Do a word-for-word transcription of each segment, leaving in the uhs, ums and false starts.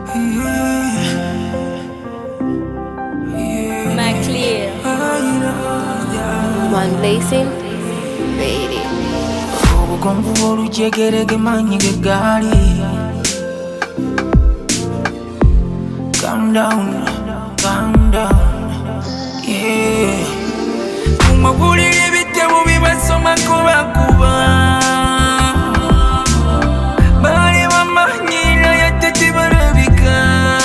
McClear. One blazing, baby. Obugonvu olujegerege manyi gegali. Calm down, calm down, yeah. Mumawulire ebitabo bibasomako bakuba bali bamanyira yate tebalabika.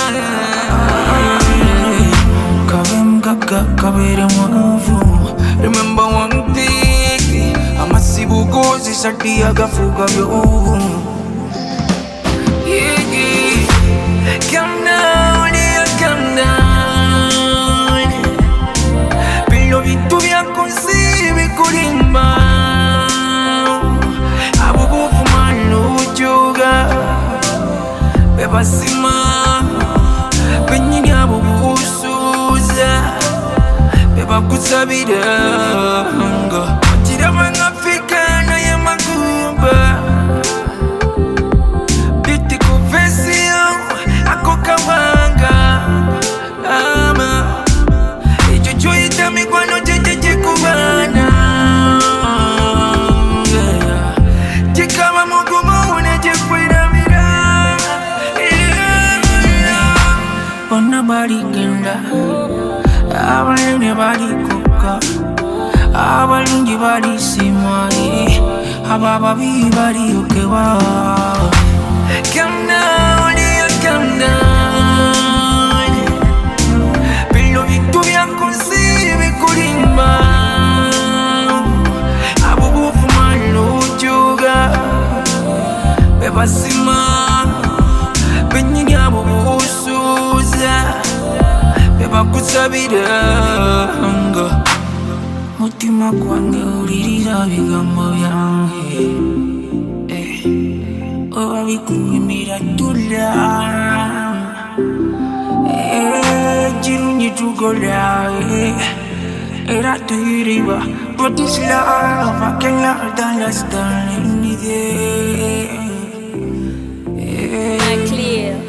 Kabe mgaga kabere mwavu. Remember one thing, amasibu gozi sati agafuga byovu. Yeah, yeah. Calm down, yeah, calm down. Bilo bintu byakunsi bikulimba. Abo bufumano ujoga bebasima benyini abo busuza bebakusabira nga otira bangafika naye magumba biti kufesio ako kawanga ama ejo choita mikwano jejeje kubana chikama mugumu unejekwiramira bona baligenda abalene balikuka abalungi balisimwa abababi baliyokebwa. Calm down, yeah, calm down. Bilo bintu byakunsi bikulimba. Abo bufumano ujoga bebasima benyini abo busuza bebakusabira nga mutima gwange ulirira bigambo byange oba bikuwimira tula kirungi tukola era tuyiriba. But this love I cannot understand it. McClear.